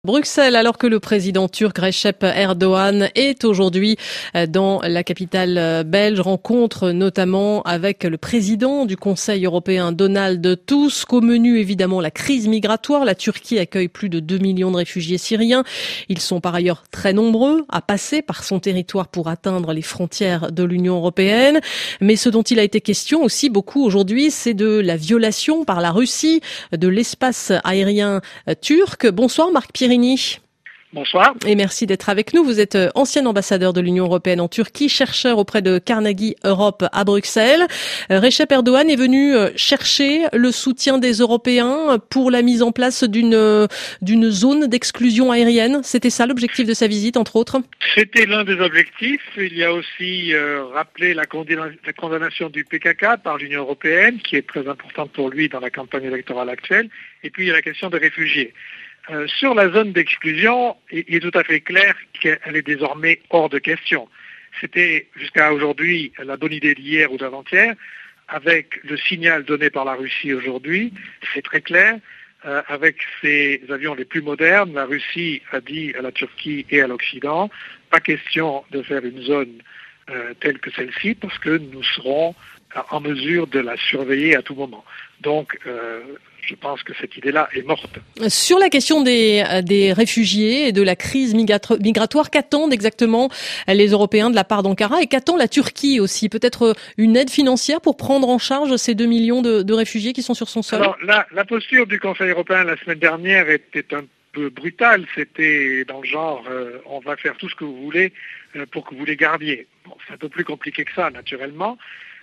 Bruxelles, alors que le président turc Recep Erdogan est aujourd'hui dans la capitale belge, rencontre notamment avec le président du Conseil européen Donald Tusk. Au menu, évidemment, la crise migratoire. La Turquie accueille plus de 2 millions de réfugiés syriens. Ils sont par ailleurs très nombreux à passer par son territoire pour atteindre les frontières de l'Union européenne. Mais ce dont il a été question aussi beaucoup aujourd'hui, c'est de la violation par la Russie de l'espace aérien turc. Bonsoir Marc Pirini. Bonsoir. Et merci d'être avec nous. Vous êtes ancien ambassadeur de l'Union européenne en Turquie, chercheur auprès de Carnegie Europe à Bruxelles. Recep Erdogan est venu chercher le soutien des Européens pour la mise en place d'une zone d'exclusion aérienne. C'était ça l'objectif de sa visite, entre autres? C'était l'un des objectifs. Il y a aussi rappelé la condamnation du PKK par l'Union européenne, qui est très importante pour lui dans la campagne électorale actuelle. Et puis il y a la question des réfugiés. Sur la zone d'exclusion, il est tout à fait clair qu'elle est désormais hors de question. C'était jusqu'à aujourd'hui la bonne idée d'hier ou d'avant-hier. Avec le signal donné par la Russie aujourd'hui, c'est très clair. Avec ses avions les plus modernes, la Russie a dit à la Turquie et à l'Occident, pas question de faire une zone telle que celle-ci parce que nous serons en mesure de la surveiller à tout moment. Donc, je pense que cette idée-là est morte. Sur la question des réfugiés et de la crise migratoire, qu'attendent exactement les Européens de la part d'Ankara et qu'attend la Turquie aussi? Peut-être une aide financière pour prendre en charge ces 2 millions de réfugiés qui sont sur son sol? Alors, la posture du Conseil européen la semaine dernière était un peu brutale. C'était dans le genre on va faire tout ce que vous voulez pour que vous les gardiez. Bon, c'est un peu plus compliqué que ça, naturellement.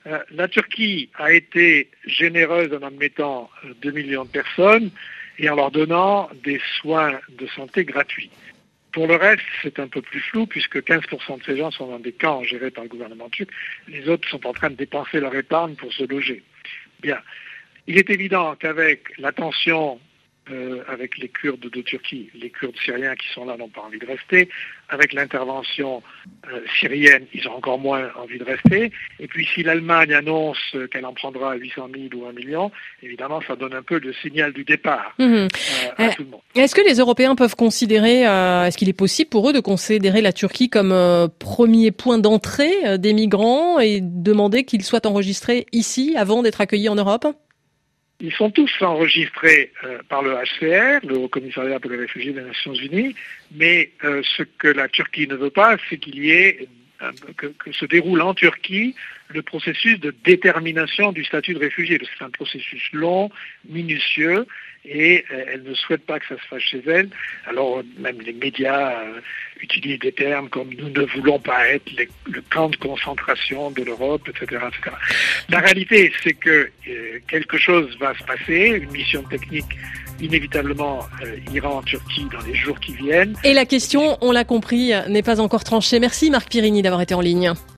La Turquie a été généreuse en admettant 2 millions de personnes et en leur donnant des soins de santé gratuits. Pour le reste, c'est un peu plus flou puisque 15% de ces gens sont dans des camps gérés par le gouvernement turc. Les autres sont en train de dépenser leur épargne pour se loger. Bien. Il est évident qu'avec la tension avec les Kurdes de Turquie, les Kurdes syriens qui sont là n'ont pas envie de rester. Avec l'intervention syrienne, ils ont encore moins envie de rester. Et puis si l'Allemagne annonce qu'elle en prendra 800 000 ou 1 million, évidemment ça donne un peu le signal du départ à tout le monde. Est-ce que les Européens peuvent considérer, est-ce qu'il est possible pour eux de considérer la Turquie comme premier point d'entrée des migrants et demander qu'ils soient enregistrés ici avant d'être accueillis en Europe? Ils sont tous enregistrés par le HCR, le Haut Commissariat pour les réfugiés des Nations Unies, mais ce que la Turquie ne veut pas, c'est qu'il y ait que se déroule en Turquie le processus de détermination du statut de réfugié. C'est un processus long, minutieux, et elle ne souhaite pas que ça se fasse chez elle. Alors même les médias utilisent des termes comme « nous ne voulons pas être le camp de concentration de l'Europe », etc., etc. La réalité, c'est que quelque chose va se passer, une mission technique inévitablement ira en Turquie dans les jours qui viennent. Et la question, on l'a compris, n'est pas encore tranchée. Merci Marc Pirini d'avoir été en ligne.